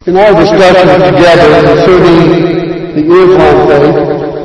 In our discussion together concerning the Islam faith,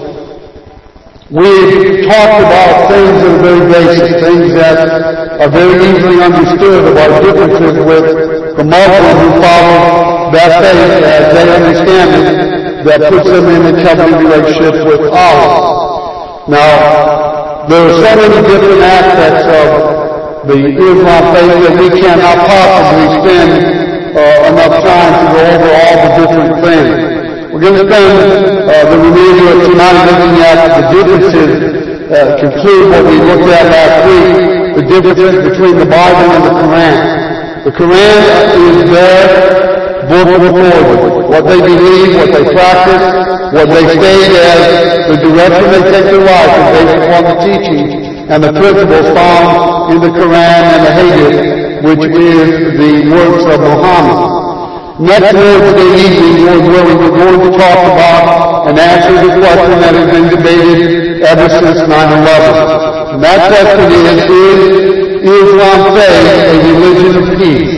we've talked about things that are very basic, things that are very easily understood about differences with the Muslims who follow that faith as they understand it, that puts them in a covenant relationship with Allah. Now, there are so many different aspects of the Islam faith that we cannot possibly spend enough time to go over all the different things. We're going to spend the remainder of tonight looking at the differences, conclude what we looked at last week, the differences between the Bible and the Quran. The Quran is their book of authority. What they believe, what they practice, what they state as the direction they take their life is based upon the teaching and the principles found in the Quran and the Hadith, which is the works of Muhammad. Next Wednesday evening, Lord willing, we're going to talk about and answer the question that has been debated ever since 9/11. And that question is Islam faith a religion of peace?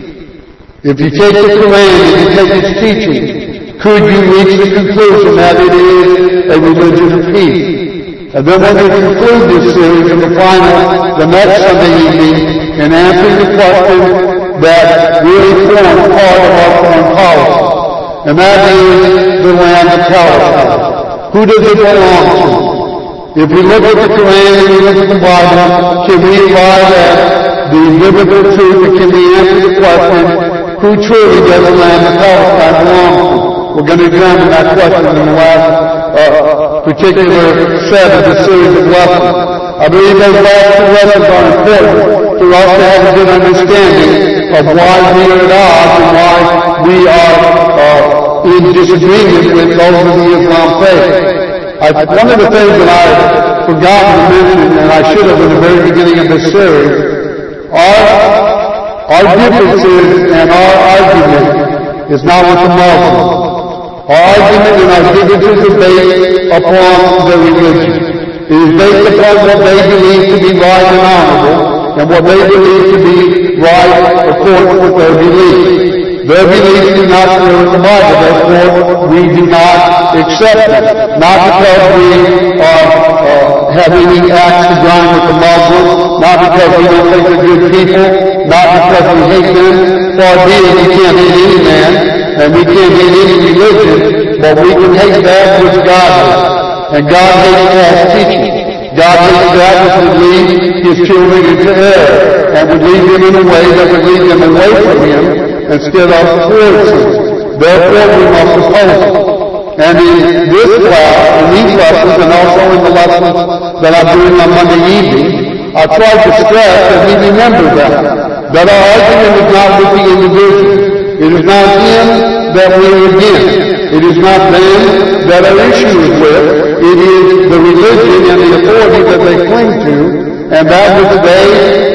If you take the Quran, if you take its teaching, could you reach the conclusion that it is a religion of peace? And then when we conclude this series in the next Sunday evening, in answering the question that really forms part of our foreign policy, and that is the land of Palestine. Who does it belong to? If we look at the Quran and we look at the Bible, can we arrive at the biblical truth, and can we answer the question, who truly does the land of Palestine belong to? We're going to examine that question in the last particular set of the series of lessons. I believe those last two lessons are important for us to have a good understanding of why we are at odds and why we are in disagreement with those of the Islam faith. One of the things that I've forgotten to mention, and I should have in the very beginning of this series, our differences and our argument is not with the Muslims. Our argument and our differences is based upon their religion. It is based upon what they believe to be right and honorable, and what they believe to be right according to their beliefs. Their beliefs do not share with the Bible, therefore we do not accept them. Not because we have any axe to grind with the Muslims, not because we don't think they're good people, not because we hate them. Far be it, we can't hate any man, and we can't hate any religion, but we can hate that which God hates. And God hates false teaching. God hates that which would lead His children into error, and would lead them in a way that would lead them away from Him instead of towards Him. Therefore, we must oppose it. And in this class, in these lessons, and also in the lessons that I'm doing on Monday evening, I tried to stress that we remember that our argument is not with the individual. It is not him that we are against. It is not them that our issue is with. It is the religion and the authority that they cling to, and that which they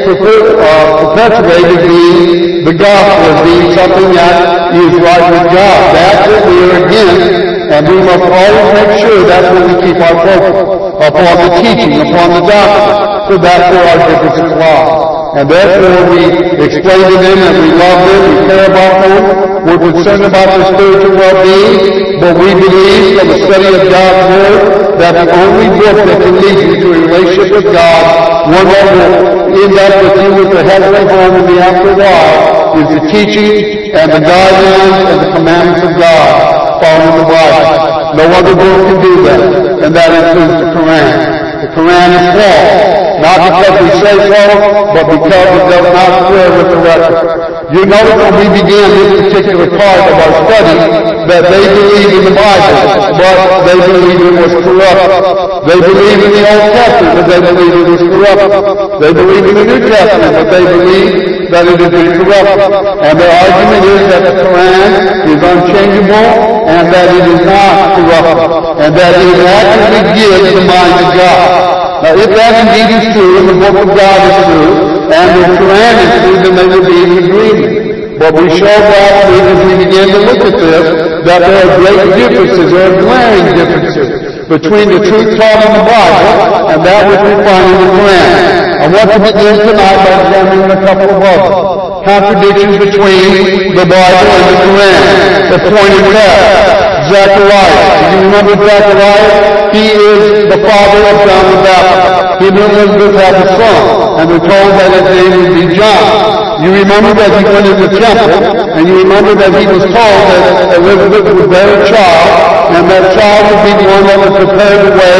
perpetuate as being the gospel, as being something that is right with God. That's what we are against, and we must always make sure that's where we keep our focus, upon the teaching, upon the doctrine, so that's where our differences lie. And therefore we explain to them that we love them, we care about them, we're concerned about their spiritual well-being, but we believe from the study of God's Word that the only book that can lead you to a relationship with God, one that will end up with you with the heavenly home in the afterlife, is the teaching and the guidelines and the commandments of God found in the Bible. No other book can do that, and that includes the Quran. The Quran is false, not because we say so, but because it does not square with the record. You notice when we began this particular part of our study that they believe in the Bible, but they believe it was corrupt. They believe in the Old Testament, but they believe it was corrupt. They believe in the New Testament, but they believe that it has been corrupted. And their argument is that the Quran is unchangeable and that it is not corrupted, and that it actually gives the mind of God. Now, if that indeed is true, and the book of God is true, and the Quran is true, then they would be in agreement. But we showed last week as we began to look at this, that there are great differences, there are glaring differences between the truth taught in the Bible and that which we find in the Quran. I want to begin tonight by examining a couple of others. contradictions between the Bible and the Quran. The point is that Zechariah, do you remember Zechariah? He is the father of John the Baptist. Him and Elizabeth had a son, and we're told that his name would be John. You remember that he went in the temple, and you remember that he was told that Elizabeth would bear a child, and that child would be the one that would prepare the way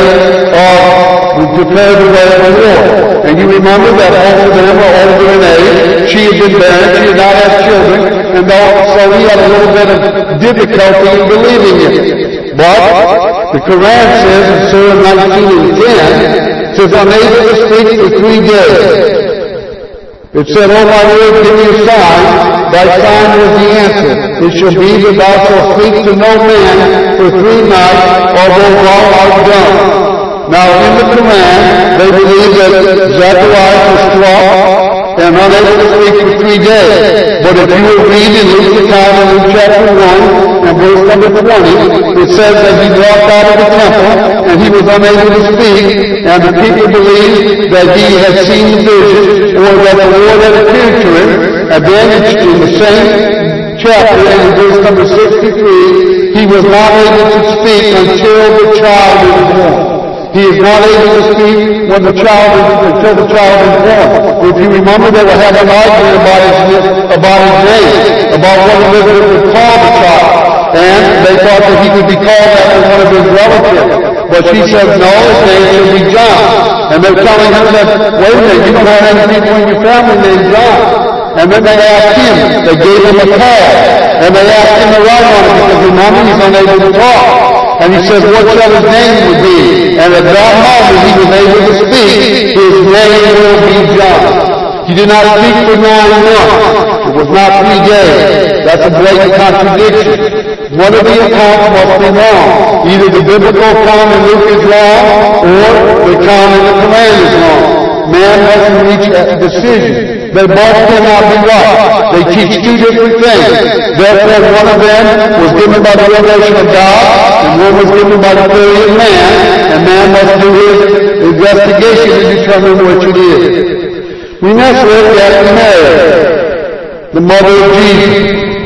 of the Lord. And you remember that both of them were older in age. She had been barren, she had not had children, and so he had a little bit of difficulty in believing it. But the Quran says in Surah 19:10, says, unable to speak for 3 days. It said, O my Lord, give me a sign. Thy sign was the answer. It shall be that thou shalt speak to no man for 3 nights, although thou art dumb. Now, in the Quran, they believe that Zechariah was struck and unable to speak for 3 days. But if you will read in Luke's account in Luke chapter 1 and verse number 20, it says that he walked out of the temple and he was unable to speak, and the people believed that he had seen the vision or that the Lord had appeared to him. And then in the same chapter, in verse number 63, he was not able to speak until the child was born. He is not able to speak until the child is born. If you remember, they were having an argument about his name, about what Elizabeth would call the child. And they thought that he would be called after one of his relatives. But she said, no, his name should be John. And they're telling him that, wait a minute, you don't have any people in your family named John. And then they asked him, they gave him a card, and they asked him to write on it because remember, he's unable to talk. And he says, what shall his name would be? And at that moment he was able to speak, his name will be John. He did not speak for 9 months. It was not 3 days. That's a blatant contradiction. One of the accounts must be wrong. Either the biblical account in Luke is wrong, or the account in the Quran is wrong. Man must reach a decision. They both cannot be right. They teach 2 different things. Therefore, one of them was given by the revelation of God, and one was given by the theory of man, and man must do his investigation to determine which it is. We next look at Mary, the mother of Jesus.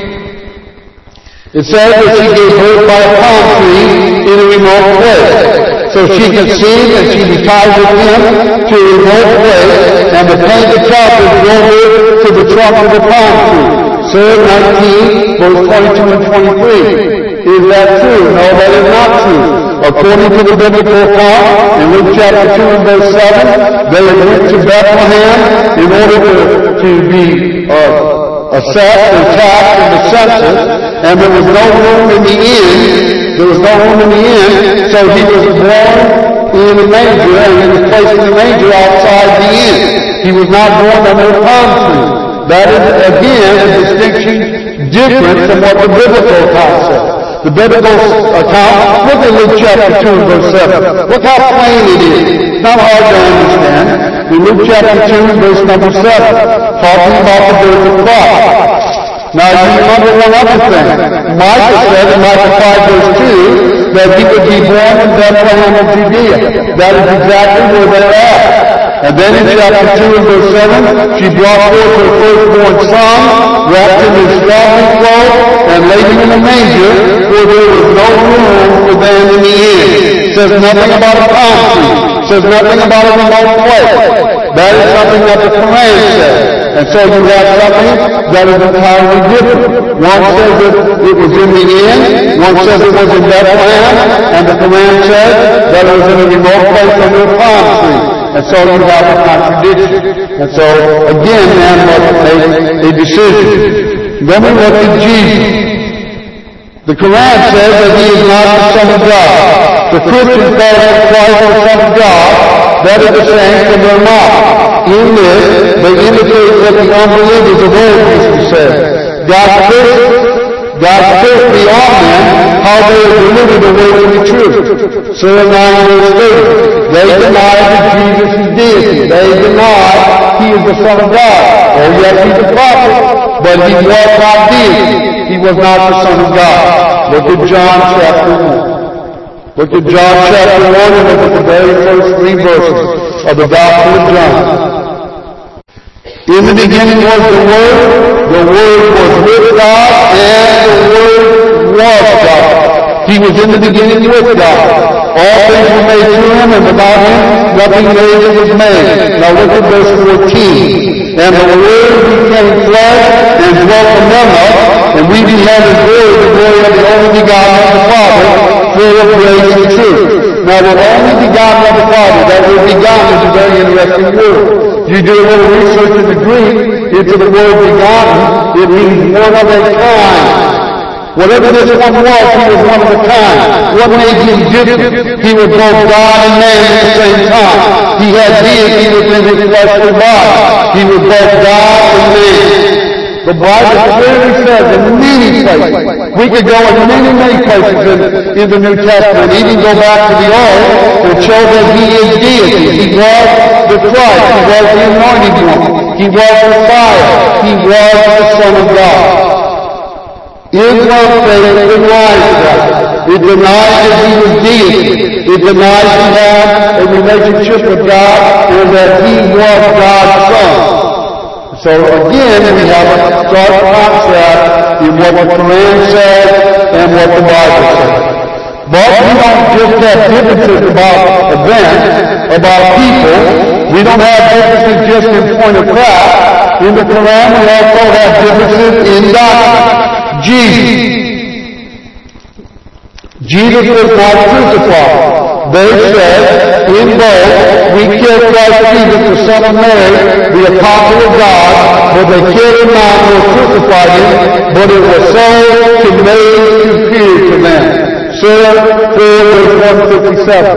It says that she gave birth by a palm tree in a remote place. So she conceived and she retired with him to a remote place, and the painted carpet drove her to the trunk of the palm tree. Surah 19, verse 22 and 23. Is that true? No, that is not true. According to the biblical account, in Luke chapter 2 and verse 7, they went to Bethlehem in order to be assessed and taxed in the census, and there was no room in the inn. There was no room in the inn, so he was born in a manger, and he was placed in a manger outside the inn. He was not born under a palm tree. That is, again, a distinction different from what the biblical account says. The biblical account, look at Luke chapter 2 and verse 7. Look how plain it is. It's not hard to understand. In Luke chapter 2 and verse number 7, talking about the birth of Christ. Now, you remember one other thing. Micah said in Micah 5 verse 2 that he would be born in Bethlehem of Judea. That is exactly where they're at. And then in chapter 2 and verse 7, she brought forth her firstborn son, wrapped him in swaddling clothes, and laid him in a manger, for there was no room for them in the inn. It says nothing about a palm tree. It says nothing about a remote place. That is something that the Quran says. And so you have something that is entirely different. One says that it was in the inn, one says it was in Bethlehem, and the Quran says that it was in a remote place under a palm tree. And so you have a contradiction. And so, again, man must make a decision. Then we look at Jesus. The Quran says that he is not the Son of God. The Christians call him Christ the Son of God. That is the same from their mouth. In this, they indicate what the unbelievers of old used to say. God cursed the all men, how they are delivered away from the truth. Surah 9 verse 30. They deny that Jesus is deity. They deny he is the Son of God. Oh yes, he's a prophet, but he was not deity. He was not the Son of God. Look at John chapter 1. Look at John chapter 1 and look at the very first 3 verses of the Gospel of John. In the beginning was the Word was with God, and the Word was God. He was in the beginning with God. All things were made through Him, and without Him nothing made that was made. Now look at verse 14. And the Word became flesh and dwelt among us, and we beheld His glory, the glory of the only begotten of the Father, full of grace and truth. Now the only begotten of the Father, that word begotten is a very interesting word. You do a little research in the Greek into the word begotten, it means one of a kind. Whatever this one was, he was one of a kind. What made him different? He was both God and man at the same time. He had deity within his fleshly body. He was both God and man. The Bible clearly says in many places, we could go in many places in the New Testament, even go back to the Old, and show that He is deity. He was the Christ. He was the anointed one. He was the Messiah. He was the Son of God. Islam faith denies that. It denies that He was deity. It denies He had a relationship with God, and that He was God's Son. So again, we have a stark contrast in what the Quran says and what the Bible says. But we don't just have differences about events, about people. We don't have differences just in point of fact. In the Quran, we also have differences in doctrine. Jesus was not crucified. They said, in both, we killed Christ Jesus, the Son of Mary, the Apostle of God, but they killed Him not nor crucified Him, but it was so to make Him appear to them. Surah 4, verse 157.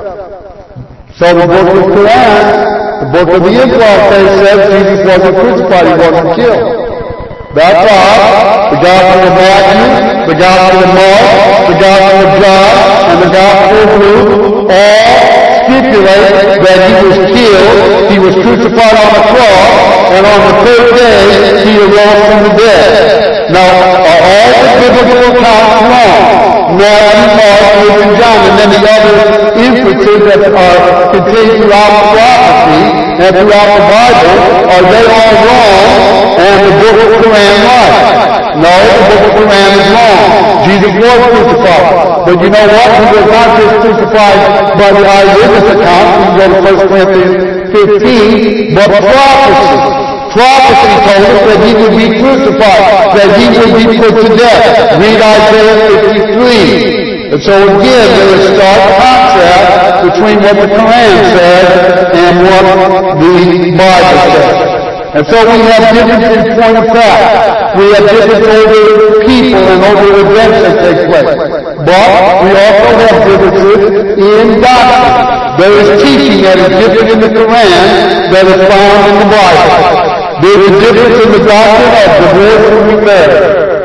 So the book of Quran, the book of the Islam faith says Jesus wasn't crucified, He wasn't killed. That's all. The Gospel of Matthew, the Gospel of Mark, the Gospel of John, and the Gospel of Luke all stipulate that He was killed, He was crucified on the cross, and on the third day He arose from the dead. Now, are all the biblical accounts wrong? Matthew, Mark, Luke, and John, and then the other inferences that are contained throughout the prophecy and throughout the Bible, are they all wrong? And the book of Quran right? No, the book of Quran is wrong. Jesus was crucified. But you know what? He was not just crucified by the eyewitness account. You can go to 1 Corinthians 15, but prophecy. Prophecy told us that He would be crucified, that He would be put to death. Read Isaiah 53. And so again, there is stark contrast between what the Quran says and what the Bible says. And so we have difference in point of fact. We have difference over people and over events that take place. But we also have differences in doctrine. There is teaching that is different in the Quran that is found in the Bible. There is a difference in the doctrine of divorce and remarriage.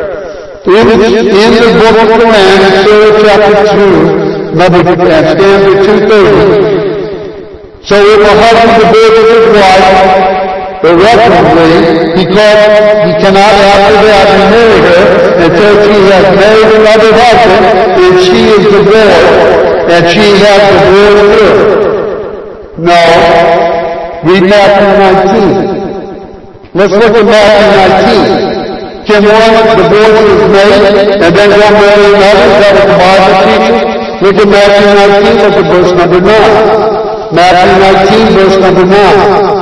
In the book of Quran, in Surah chapter 2, stanza 230, so if a husband divorces his wife irreparably, he cannot after that remarry her until she has married another husband, and she is divorced, and she has divorced her. No. Read Matthew 19. Let's look at Matthew 19. Can one divorce his mate and then go marry another? Is that what the Bible teaches? Look at Matthew 19, look at verse number 9. Matthew 19, verse number 9.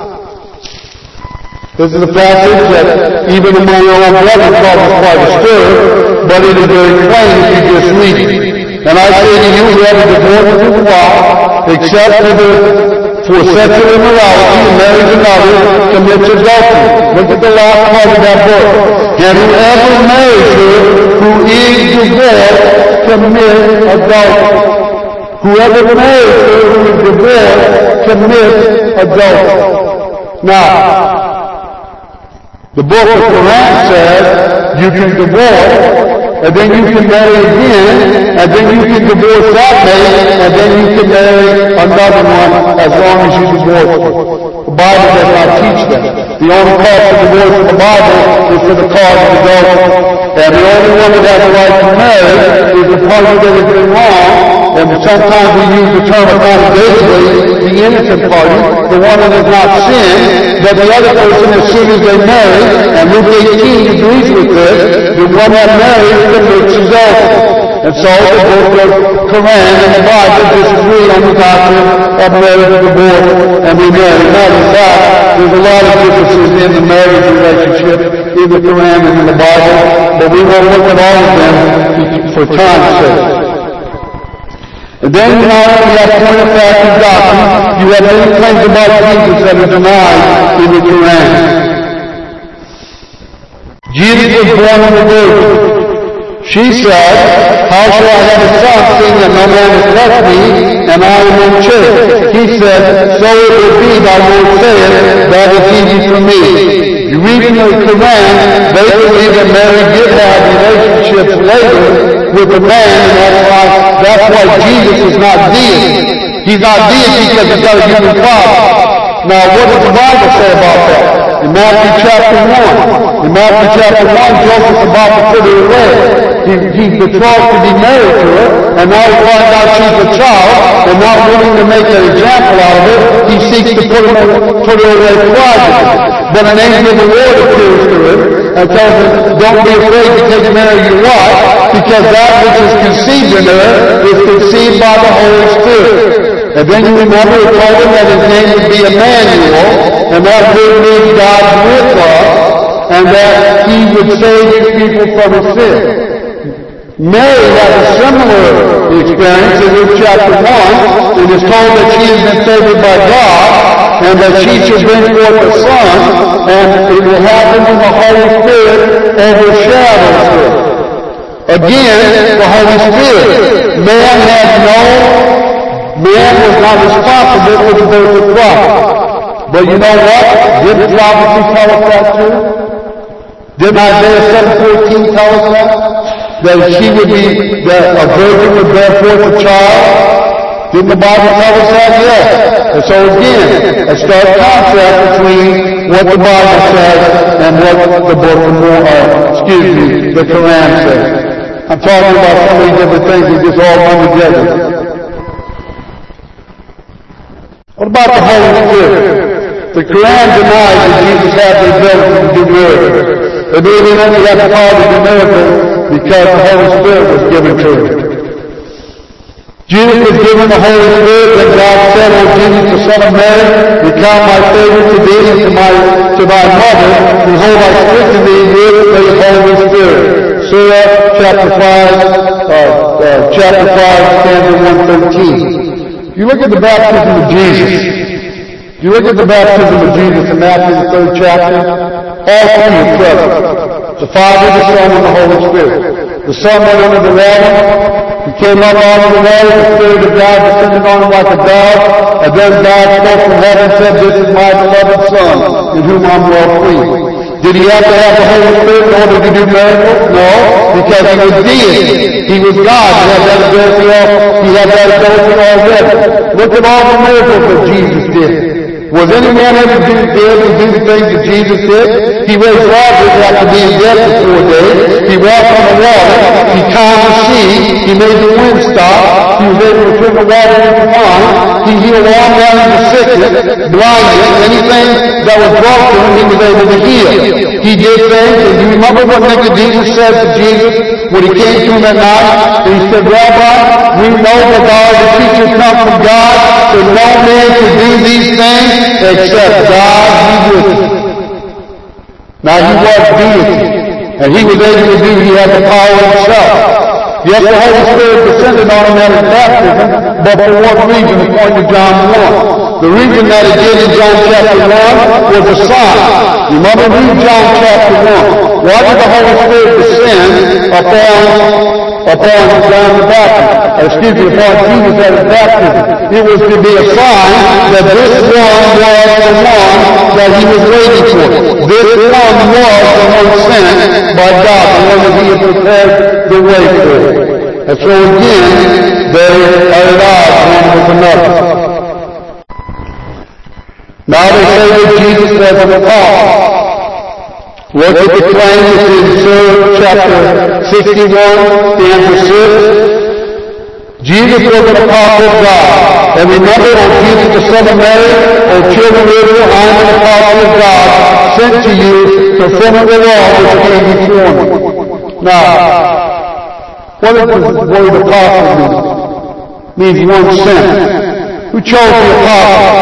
This is a passage that even among our own brothers causes quite a stir, but it is very plain if you just read it. And I say to you, whoever divorces his wife, except for sexual immorality, and marries another, commits adultery. Look at the last part of that verse. And whoever marries her who is divorced commits adultery. Whoever marries her who is divorced commits adultery. Now, the book of Quran says you can divorce, and then you can marry again, and then you can divorce that mate, and then you can marry another one as long as you divorce her. The Bible does not teach that. The only cause for divorce in the Bible is for the cause of adultery. And the only one that has the right to marry is the party that has been wrong, and sometimes we use the term accommodatively, the innocent party, the one that has not sinned, but the other person, as soon as they marry, and Luke 18 agrees with this, the one that marries commits adultery. And so the book of Quran and the Bible disagree on the doctrine of marriage, divorce, and remarriage. Now, in fact, there's a lot of differences in the marriage relationship in the Quran and in the Bible, but we won't look at all of them for time's sake. And then you not only have point of fact and doctrine, you have many claims about Jesus that are denied in the Quran. Jesus was born of a virgin. She said, how shall I have a son, seeing that no man has left me, and I am in church? He said, so it will be, thy Lord saith, that is easy for me. You read in the Quran, they believe that Mary did have relationships later with a man, and that's why Jesus is not deity. He's not deity because he's got a human father. Now, what does the Bible say about that? In Matthew chapter 1. In Matthew chapter 1, Joseph's about to put her away. He's betrothed to be married to her, and now he finds out she's a child, and not willing to make an example out of it, he seeks to put her away privately. But an angel of the Lord appears to him and tells him, don't be afraid to take Mary your wife, because that which is conceived in her is conceived by the Holy Spirit. And then you remember it told him that his name would be Emmanuel, and that word means God with us, and that he would save his people from his sin. Mary had a similar experience in Luke chapter 1. It is told that she has been favored by God, and that she shall bring forth a son, and it will happen when the Holy Spirit overshadows her. Again, the Holy Spirit. Man was not responsible for the birth of Christ. But you know what? Didn't prophecy tell us that too? Didn't Isaiah 7:14 tell us that? That she would be, that a virgin would bear forth a child? Didn't the Bible tell us that? Yes. And so again, a stark contrast between what the Bible says and what the book of, the Quran says. I'm talking about so many different things that just all come together. What about the Holy Spirit? The Quran denies that Jesus had the ability to do miracles. They believe he only had the power to do miracles because the Holy Spirit was given to him. Jesus was given the Holy Spirit, and God said, O Jesus, the Son of Mary, recount my favor to thee and to thy mother. Behold, I speak to thee with the Holy Spirit. Surah chapter 5, stanza 113. You look at the baptism of Jesus. You look at the baptism of Jesus in Matthew the 3rd chapter. All three are present. The Father, the Son, and the Holy Spirit. The Son went under the water. He came up out of the water. The Spirit of God descended on him like a dove. And then God spoke from heaven and said, this is my beloved Son, in whom I'm well pleased. Did he have to have the Holy Spirit in order to do miracles? No, because he was deity. He was God. He had that ability already. Look at all the miracles that Jesus did. Was any man ever able to do the things that Jesus did? He raised Lazarus after being dead for 4 days. He walked on the water. He calmed the sea. He made the wind stop. He was able to turn the water into wine. He healed all manner of sickness, blindness, anything that was broken, he was able to heal. He did things, and you remember what Nicodemus said to Jesus when he came to him at night? And he said, Rabbi, we know that thou art a teacher come from God, so no man can do these things except God be with him. Now he was deity, and he was able to do, he had the power himself. Yes, the Holy Spirit descended on him at his baptism, but for what reason, according to John 1? The reason that it did in John chapter 1 was a sign. Remember, read John chapter 1. Why did the Holy Spirit descend upon John the Baptist? Upon Jesus at his baptism? It was to be a sign that this one was the one that he was waiting for. This one was the one sent by God, the one that he had prepared the way for. And so again, they are at odds one with another. Now they say that Jesus was an apostle. Look at the claim that's in chapter 61, stanza 6. Jesus was an apostle of God. And remember, O Jesus, the son of Mary, O children of Israel, I am an apostle of God, sent to you, fulfilling the law which came before me. Now, what does the word apostle mean? It means one sent. Who chose the apostle?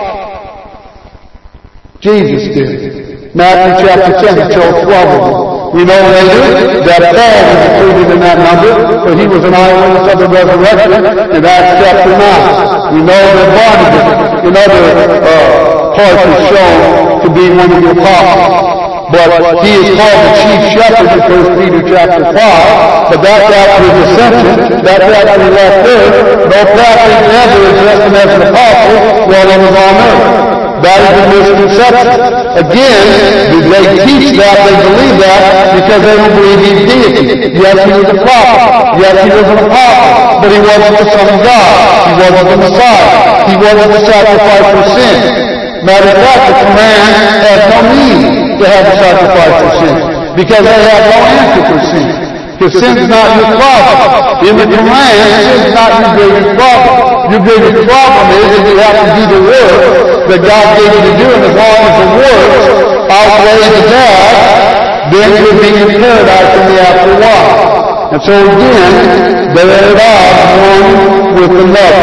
Jesus did. Matthew chapter 10, he chose 12 of them. We know later that Paul was included in that number, for he was an eyewitness of the resurrection in Acts chapter 9. We know that Barnabas, in other parts, is shown to be one of the apostles. But he is called the chief shepherd in 1 Peter chapter 5. But that's after his ascension. That's after he left earth. No prophet ever addressed him as an apostle while he was on earth. That is a misconception. Again, they teach that, they believe that, because they don't believe he's deity. Yes, he was a prophet. Yes, he was an apostle. But he wasn't the Son of God. He wasn't the Messiah. He wasn't the sacrifice for sin. Matter of fact, the Quran has no need to have a sacrifice for sin, because they have no answer for sin. Because sin's not your problem. In the Quran, sin's not your greatest problem. Your greatest problem is that you have to do the work that God gave you to do, and as long as the works outweigh the God, then you'll be in paradise in the afterlife. And so again, they're at odds one with another.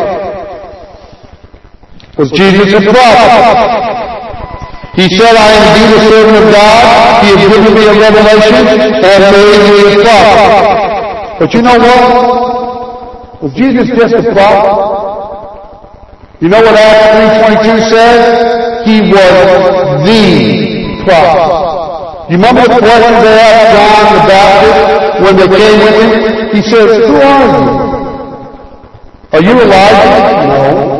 Was Jesus a prophet? He said, I am indeed a servant of God. He has given me a revelation and made me a prophet. But you know what? Was Jesus just a prophet? You know what Acts 3:22 says? He was the prophet. You remember the question they asked John the Baptist when they came with him? He says, who are you? Are you Elijah? No.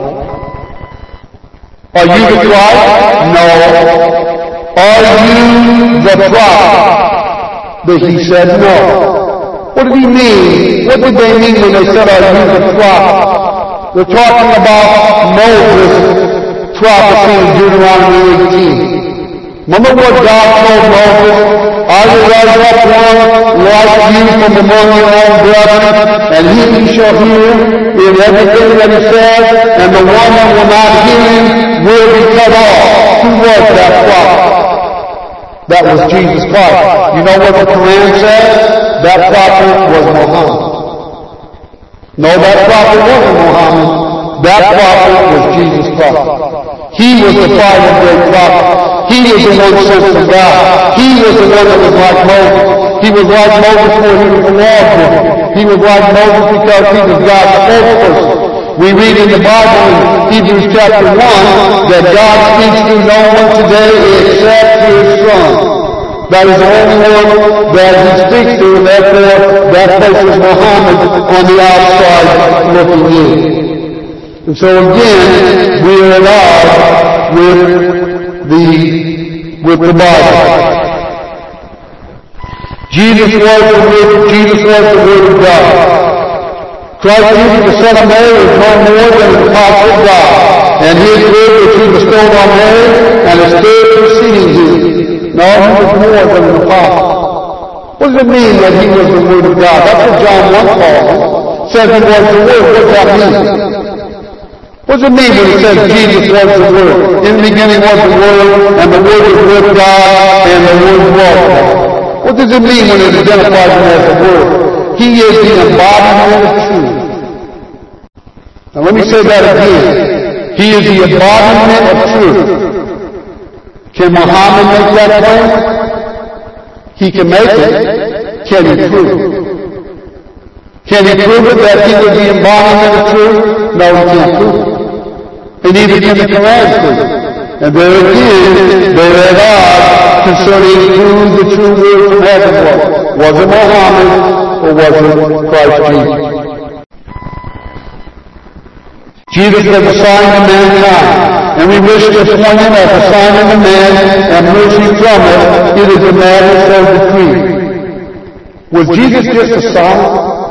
Are you the Christ? No. Are you the prophet? But he said no. What did he mean? What did they mean when they said, are you the prophet? They're talking about Moses' prophecy in Deuteronomy 18. Remember what God told Moses? I will rise up one like you from among your own brethren, and he shall hear in everything that he says, and the one that will not hear him will be cut off. Who was that prophet? That was Jesus Christ. You know what the Quran says? That prophet was Muhammad. No, that prophet wasn't Muhammad. That prophet was Jesus Christ. He was the final great prophet. He was the one sent from God. He was the one that was like Moses. He was like Moses before he was the lawgiver. He was like Moses because he was God's spokesperson. We read in the Bible in Hebrews chapter 1 that God speaks to no one today except his Son. That is the only one that he speaks to, and therefore that places Muhammad on the outside looking in. And so again, we are at odds with the Bible. Jesus was the Word of God. Christ Jesus, the Son of Mary, is no more than an apostle of God. And his word which he bestowed on Mary, and the Spirit preceding him. No, he was more than an apostle. What does it mean that he was the Word of God? That's what John 1 calls him. Says he was the Word. What does that mean? What does it mean when it says Jesus was the Word? In the beginning was the Word, and the Word was with God, and the Word was God. What does it mean when it identifies him as the Word? He is the embodiment of truth. Now let me say that again. He is the embodiment of truth. Can Muhammad make that claim? He can make it. Can he prove it? Can he prove it that he was the embodiment of truth? No, he can't prove it. And neither can the Quran prove it. And there again, they're at odds concerning who the true word from heaven was. Was it Muhammad or was it Christ Jesus? Jesus was a sign to mankind, and we wish to appoint him as a sign unto man, and mercy from it, it is a matter so decreed. Was Jesus just a sign?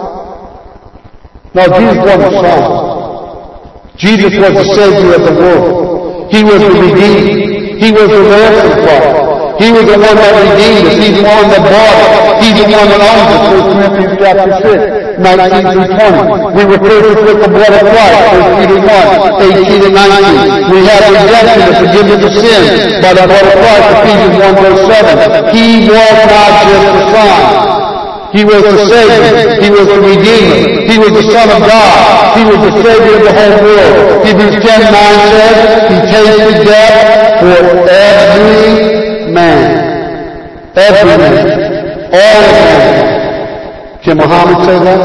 No, Jesus wasn't a sign. Jesus was the Savior of the world. He was the Redeemer. He was the ransom price. He was the one that redeemed us. He's the one that bought us. He's the one that owns us. 1 Corinthians chapter 6. 19 through 20. We were purchased with the blood of Christ, 1 Peter 1, 18 and 19. We have redemption, the forgiveness of sins by the blood of Christ, Ephesians 1 verse 7. He was not just the Son. He was the Savior. He was the Redeemer. He was the Son of God. He was the Savior of the whole world. Hebrews 10:9 says, He tasted death for every man. Every man. All men. Can Muhammad say that?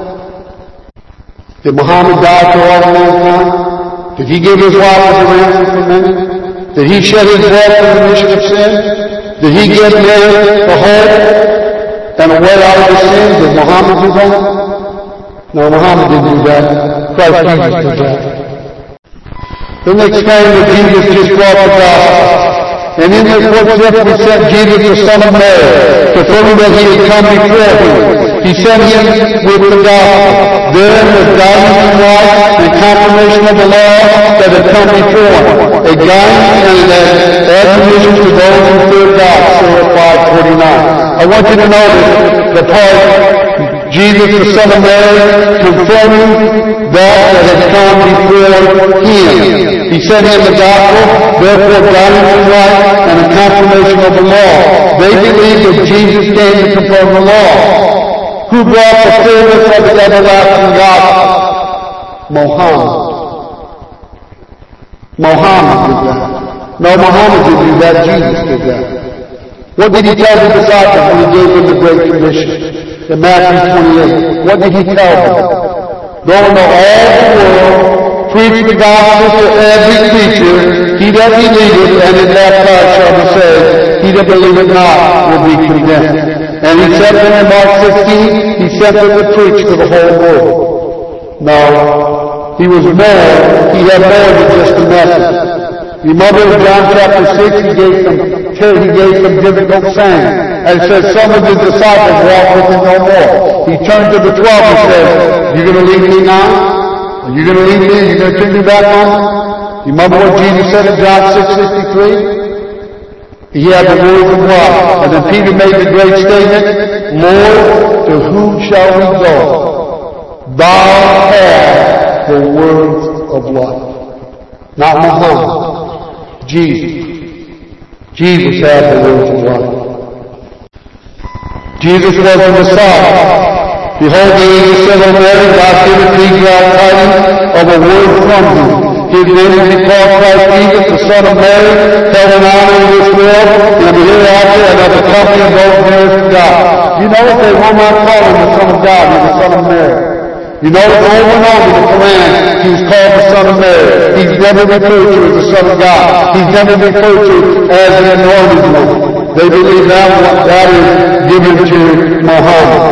Did Muhammad die for all mankind? Did he give his life as a ransom for many? Did he shed his blood for the remission of sin? Did he give men the hope and a way out of the sin? Did Muhammad do that? No, Muhammad didn't do that. Christ Jesus did that. Then they explain that Jesus just brought the gospel. And in this book we sent Jesus the Son of Mary, confirming that he had come before him. He sent him with the gospel. Therein was guidance and light and confirmation of the law that had come before him. A guidance and an admonition to those who fear God. Surah 5:49. I want you to notice the part Jesus the Son of Mary confirming that had come before him. He sent him the gospel, therefore guidance and light and a confirmation of the law. They believe that Jesus came to confirm the law. Who brought the fullness of the everlasting gospel? Muhammad. Muhammad did that. No, Muhammad didn't do that. Jesus did that. What did he tell the disciples when he gave them the Great Commission? In Matthew 28. What did he tell them? Go into all the world, preach the gospel to every creature. He that believeth, and in that time shall be saved. He that believeth not will be condemned. And he said them in Mark 16, he sent them to preach to the whole world. No, he was more, he had more than just a message. You remember in John chapter 6, he gave some difficult saying. And it says some of his disciples walked with him no more. He turned to the 12 and said, you going to leave me now? Are you going to leave me? Are you going to turn me back on? You remember what Jesus said in John 6:63? He had the words of life. And then Peter made the great statement, Lord, to whom shall we go? Thou hast the words of life. Not Muhammad. Jesus. Jesus had the words of life. Jesus was the Messiah. Behold, the angel said unto Mary, God giveth thee glad tidings of a word from him. His name will be called Christ Jesus, the Son of Mary, held in honor in this world, and in the hereafter, and of the company of those nearest to God. You notice they will not call him the Son of God, he's the Son of Mary. You notice over and over in the Quran, he's called the Son of Mary. He's never referred to as the Son of God. He's never referred to as the Anointed One. They believe that is given to Muhammad.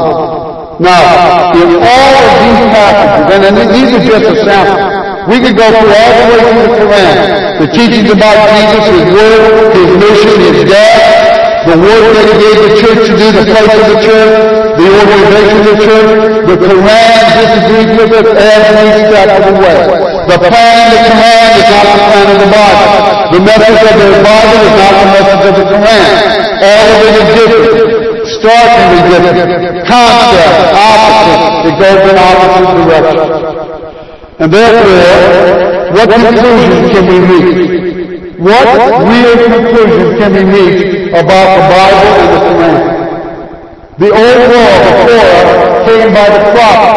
Now, in all of these passages, and these are just a sample, we could go through all the way through the Quran. The teachings about Jesus, His Word, His mission, His death, the work that He gave the church to do, the place of the church, the organization of the church. The Quran disagrees with it every step of the way. The plan of the Quran is not the plan of the Bible. The message of the Bible is not the message of the Quran. All of it is different. Starkly different. Concept, opposite. It goes in opposite directions. And therefore, what conclusions can we reach? What real conclusions can we reach about the Bible and the Quran? The old law, the Torah, came by the prophet.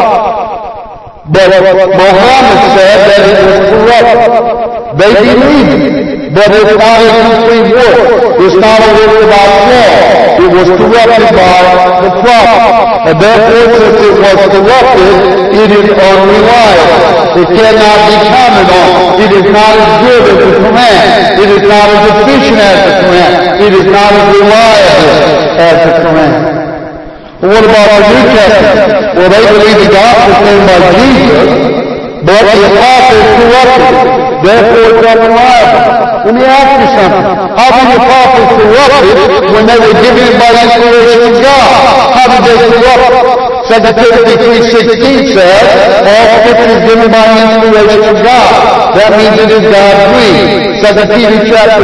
But Muhammad said that it was corrupt. They believed it, but it's not a complete work. It's not a work without flaw. It was corrupted by the prophet. And therefore, since it was corrupted, it is unreliable. It cannot be counted on. It is not as good as the Quran. It is not as efficient as the Quran. It is not as reliable as the Quran. Well, what about the New Testament? Well, they believe the gospel came by Jesus, but the apostles corrupted it. Therefore, it's unreliable. Let me ask you something. How did the apostles corrupt it when they were given it by the inspiration of God? How did they corrupt it? 2 Timothy 3:16 says, all scripture is given by the inspiration of God. That means it is God-breathed. 2 Peter chapter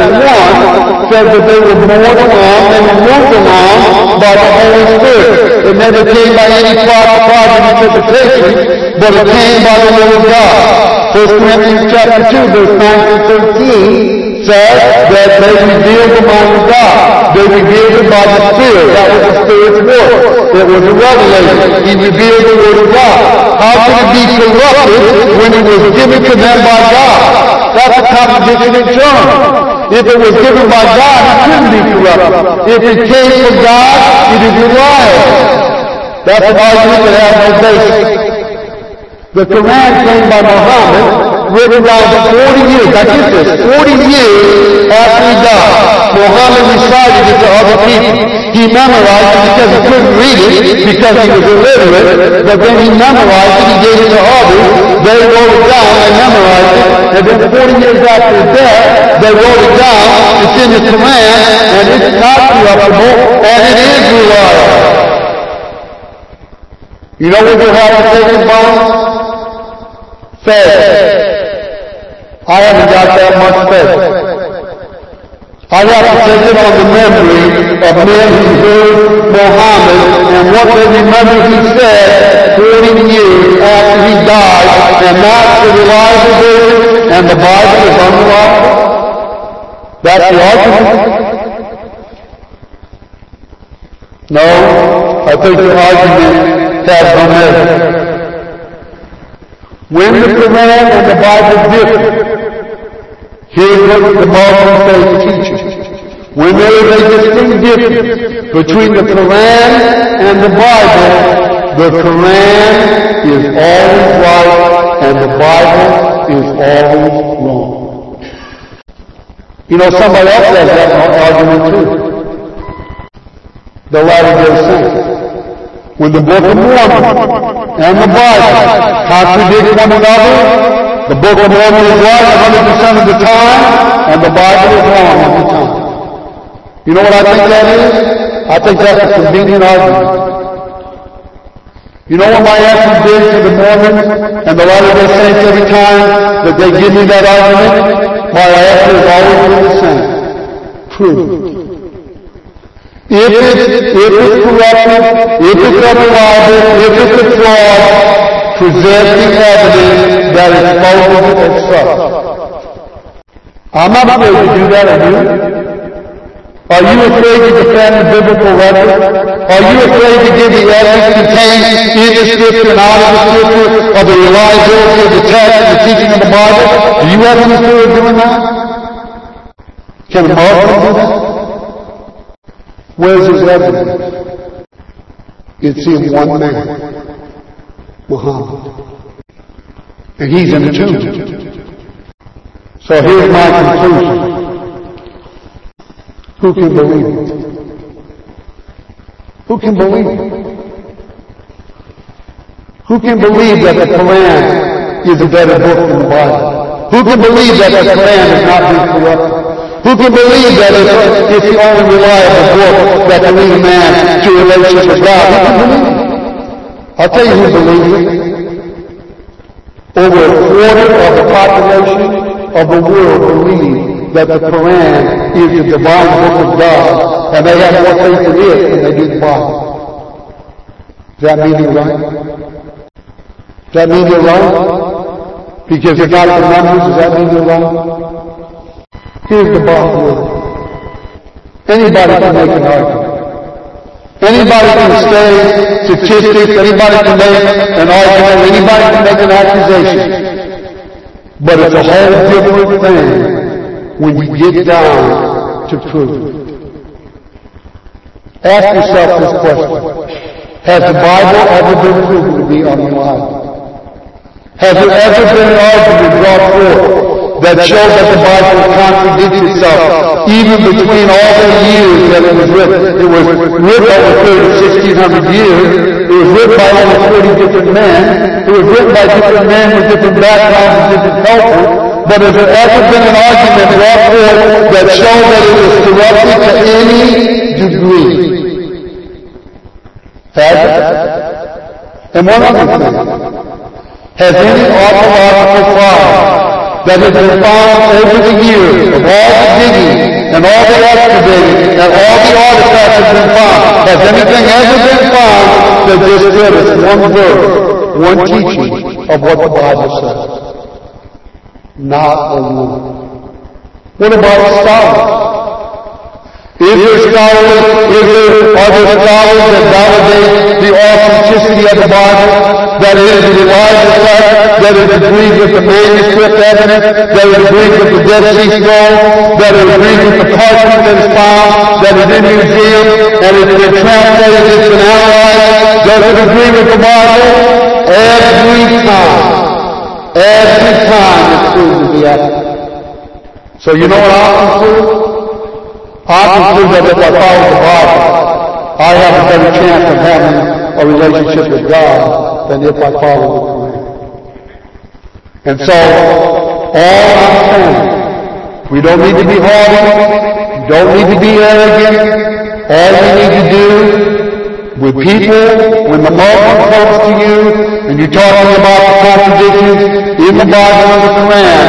1 says that they were borne along, they were moved along by the Holy Spirit. It never came by any private interpretation, but it came by the word of God. 1 Corinthians chapter 2, verse 9 through 13 says that they revealed the mind of God. They revealed it by the Spirit. That was the Spirit's work. It was a revelation. He revealed the word of God. How could it be corrupted when it was given to them by God? That's a contradiction in terms. If it was given by God, it couldn't be corrupted. If it came from God, it is reliable. That's an argument that has no basis. The Quran came by Muhammad, written down for 40 years. Now get this, 40 years after he died. Muhammad recited it to other people. He memorized it because he couldn't read it, because he was illiterate, but then he memorized it, he gave it to others, they wrote it down and memorized it, and then 40 years after his death, they wrote it down, it's in the Quran, and it's not corruptible, and it is reliable. You know what you have to take it from? Faith. I haven't got that much faith. I have to take it on the memory of men who heard Muhammad and what they remember he said 40 years after he died, and that's the reliable version, and the Bible is unreliable. That's the argument. No, I think the argument has no merit. When the Quran and the Bible differ, here's what the Muslim faith teaches. When there is a distinct difference between the Quran and the Bible, the Quran is always right and the Bible is always wrong. You know, somebody else has that argument too. The Latter-day Saints. When the Book of Mormon and the Bible contradict one another, the Book of Mormon is right 100% of the time, and the Bible is wrong every time. You know what I think that is? I think that's a convenient argument. You know what my answer is to the Mormons and the Latter-day Saints every time that they give me that argument? My answer is always the same. Prove. If it's corrupted, if it's unreliable, if it's a fraud, present the evidence that it's supposed as such. I'm not afraid to do that, are you? Are you afraid to defend the biblical record? Are you afraid to give the evidence contained in the Scripture and out of the Scripture of the reliability of the text and the teaching of the Bible? Do you have any fear of doing that? Can a Muslim do that? Where's his evidence? It's in one man, Muhammad. And he's in the tomb. So here's my conclusion. Who can believe it? Who can believe it? Who can believe that the Quran is a better book than the Bible? Who can believe that the Quran is not being corrupted? Who can believe that it's the only reliable book that can lead a man to a relationship with God? Who can believe it? I'll tell you who believes it. Over a quarter of the population of the world believe that the Quran is the divine book of God, and they have more faith in it than they do the Bible. Does that mean you're right? Does that mean you're right? Because you got the numbers, does that mean you're right? Here's the bottom line. Anybody can make an argument. Anybody can say statistics, anybody can make an argument, anybody can make an accusation. But it's a whole different thing when you get down to proof. Ask yourself this question. Has the Bible ever been proven to be unreliable? Has there ever been an argument brought forth that shows that the Bible contradicts itself, even between all the years that it was written? It was written over 1,600 years. It was written by over 40 different men. It was written by different men with different backgrounds and different cultures. But has there ever been an argument brought forth that shows that it was corrupted to any degree? Has it? And one other thing. Has any archaeological find that has been found over the years of all the digging and all the excavating and all the artifacts have been found, has anything ever been found that discredits one verse one teaching of what the Bible says. Not a one. What about scholars? Are there scholars that validate the authenticity of the Bible? That it is the reliable fact, that it agrees with the manuscript evidence, that it agrees with the Dead Sea Scrolls, that it agrees with the parchment that is found, that is in the museum, and it's been translated, it's been analyzed. Does it agree with the Bible? Every time it's proven to be accurate. So you know what I'll conclude? I conclude that if I follow the Bible, I have a better chance of having a relationship with God than if I follow the Quran. And so, all I'm saying, we don't need to be haughty, we don't need to be arrogant. All we need to do with people, when the Muslim comes to you, and you're talking about the contradictions in the Bible and the Quran,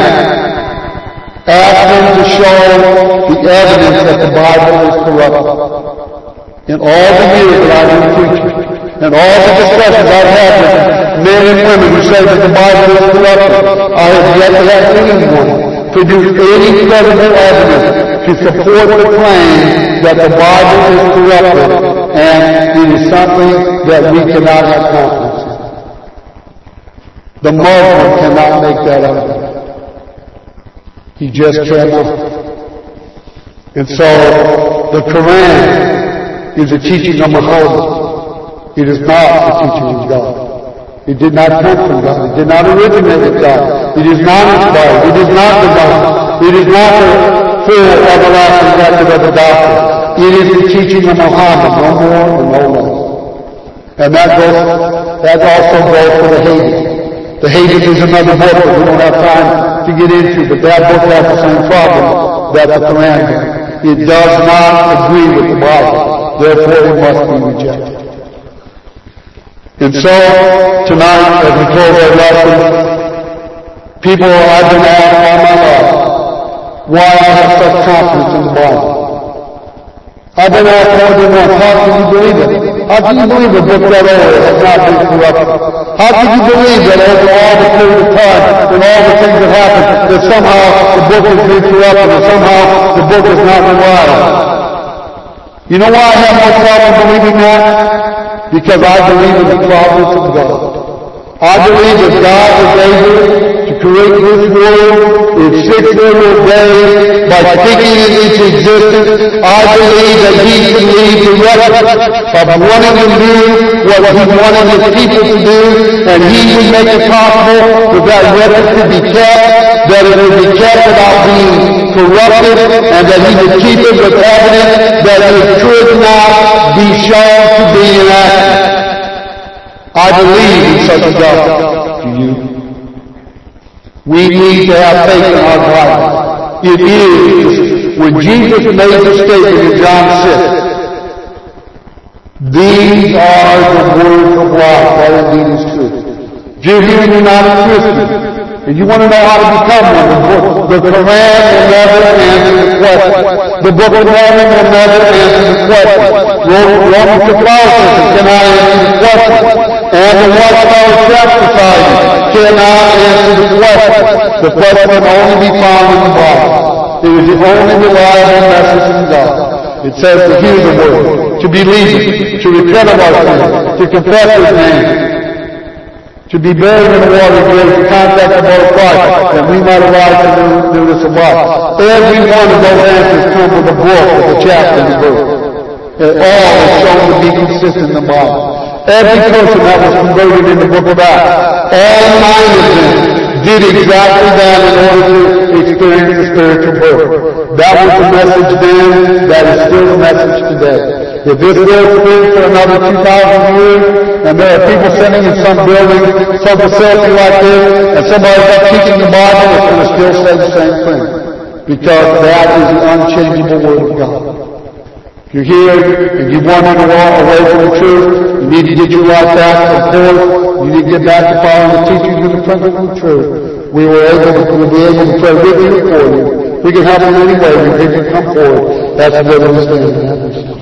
ask them to show the evidence that the Bible is corrupt. In all the years that I've been preaching, and all the discussions I've had with men and women who say that the Bible is corrupted, I have yet to have anyone produce any credible evidence to support the claim that the Bible is corrupted, and it is something that we cannot have confidence in. The Muslim cannot make that up. He just cannot. And so, the Quran is a teaching of Muhammad. It is not the teaching of God. It did not come from God. It did not originate with God. It is not inspired. It is not divine. It is not the full everlasting method of the doctrine. It is the teaching of Muhammad, no more and no less. And that also goes for the Hadith. The Hadith is another book that we don't have time to get into, but that book has the same problem that the Quran has. It does not agree with the Bible. Therefore, it must be rejected. And so, tonight, as we close our lesson, people, I've been asked all my life why I have such confidence in the Bible. I've been asked more than once, how can you believe it? How can you believe a book that old has not been corrupted? How can you believe that over all the period of time and all the things that happened, that somehow the book has been corrupted and somehow the book is not reliable? You know why I have no problem believing that? Because I believe in the providence of God. I believe that God was able to create this world in 6 literal days by speaking it into existence. I believe that He can lead the record of wanting to do what He wanted His people to do, and He would make it possible for that record to be kept, that it would be kept without being corrupted, and that He would keep it with evidence that it could not be shown to be inaccurate. I believe in such a God. Do you? We need to have faith in our God. It is, when Jesus made the statement in John 6, these are the words of life. That indeed is true. Dear here, you're not a Christian, and you want to know how to become one, the Quran will never answer the question. The Book of Mormon will never answer the question. Roman Catholicism cannot answer the question. And the Watchtower Church Society cannot answer the question. The question can only be found in the Bible. It is the only reliable message from God. It says to hear the word, to believe it, to repent of our sins, to confess His name, to be buried in the water grave, to contact the blood of Christ, that we might arise to newness of life. Every one of those answers come from the book, with the chapter and the verse. And all is shown to be consistent in the Bible. Every person that was converted in the book of Acts, all 9 of them did exactly that in order to experience the spiritual birth. That was the message then, that is still the message today. If this world spins for another 2,000 years, and there are people sitting in some building, some facility like this, and somebody's up teaching the Bible, it's going to still say the same thing. Because that is the unchangeable Word of God. If you're here and you wanted to walk away from the truth, you need to get your life back from course. You need to get back to following the teachings and the principles of the truth. We'll be able to pray with you and for you. We can help in any way. We can come forward. That's the way we stand.